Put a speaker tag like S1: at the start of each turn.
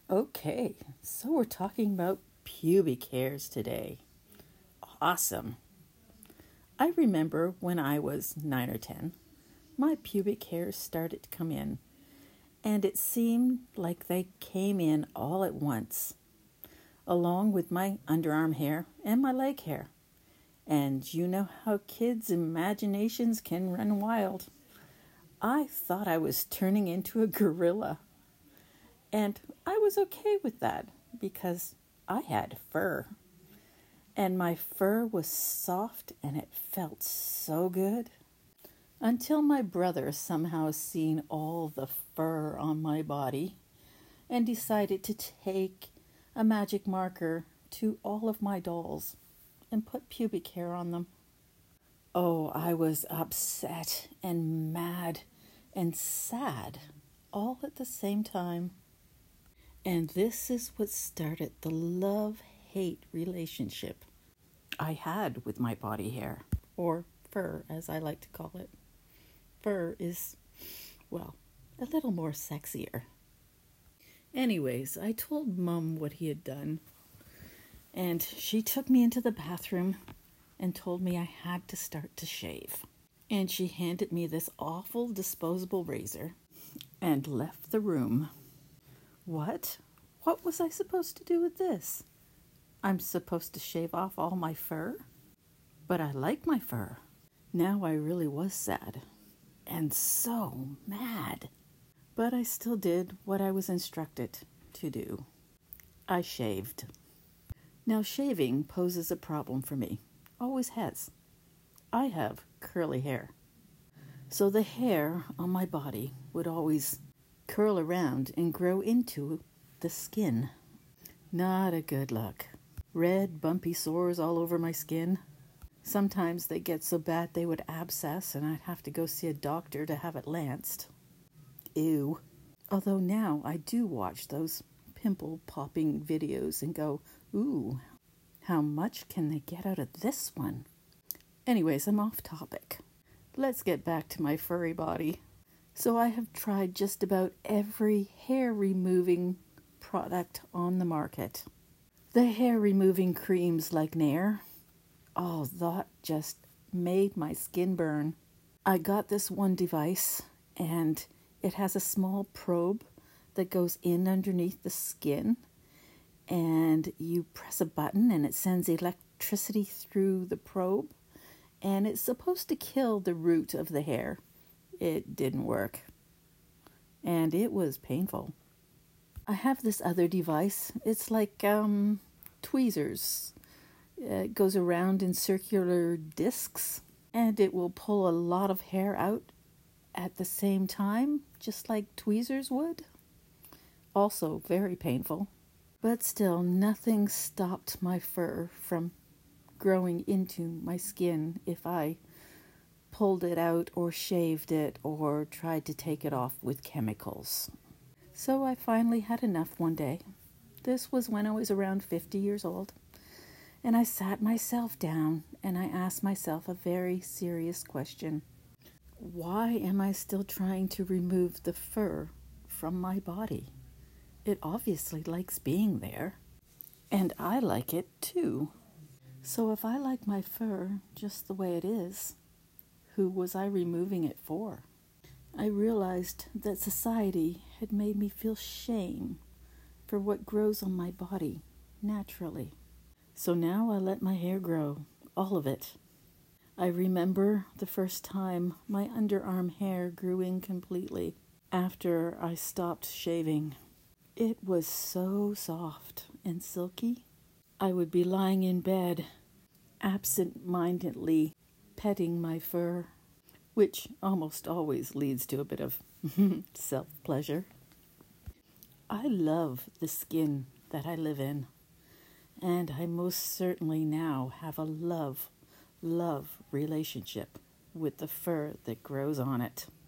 S1: Okay, so we're talking about pubic hairs today. Awesome. I remember when I was 9 or 10, my pubic hairs started to come in, and it seemed like they came in all at once, along with my underarm hair and my leg hair. And you know how kids' imaginations can run wild. I thought I was turning into a gorilla. And I was okay with that because I had fur. And my fur was soft and it felt so good. Until my brother somehow seen all the fur on my body and decided to take a magic marker to all of my dolls and put pubic hair on them. Oh, I was upset and mad and sad all at the same time. And this is what started the love-hate relationship I had with my body hair, or fur as I like to call it. Fur is, well, a little more sexier. Anyways, I told Mum what he had done, and she took me into the bathroom and told me I had to start to shave. And she handed me this awful disposable razor and left the room. What? What was I supposed to do with this? I'm supposed to shave off all my fur? But I like my fur. Now I really was sad. And so mad. But I still did what I was instructed to do. I shaved. Now shaving poses a problem for me. Always has. I have curly hair. So the hair on my body would always curl around and grow into the skin. Not a good look. Red, bumpy sores all over my skin. Sometimes they get so bad they would abscess and I'd have to go see a doctor to have it lanced. Ew. Although now I do watch those pimple popping videos and go, ooh, how much can they get out of this one? Anyways, I'm off topic. Let's get back to my furry body. So I have tried just about every hair removing product on the market. The hair removing creams like Nair, oh, that just made my skin burn. I got this one device and it has a small probe that goes in underneath the skin, and you press a button and it sends electricity through the probe, and it's supposed to kill the root of the hair. It didn't work, and it was painful. I have this other device. It's like tweezers. It goes around in circular discs, and it will pull a lot of hair out at the same time, just like tweezers would. Also very painful. But still, nothing stopped my fur from growing into my skin if I pulled it out or shaved it or tried to take it off with chemicals. So I finally had enough one day. This was when I was around 50 years old. And I sat myself down and I asked myself a very serious question. Why am I still trying to remove the fur from my body? It obviously likes being there. And I like it too. So if I like my fur just the way it is, who was I removing it for? I realized that society had made me feel shame for what grows on my body naturally. So now I let my hair grow, all of it. I remember the first time my underarm hair grew in completely after I stopped shaving. It was so soft and silky. I would be lying in bed, absent-mindedly petting my fur, which almost always leads to a bit of self-pleasure. I love the skin that I live in, and I most certainly now have a love relationship with the fur that grows on it.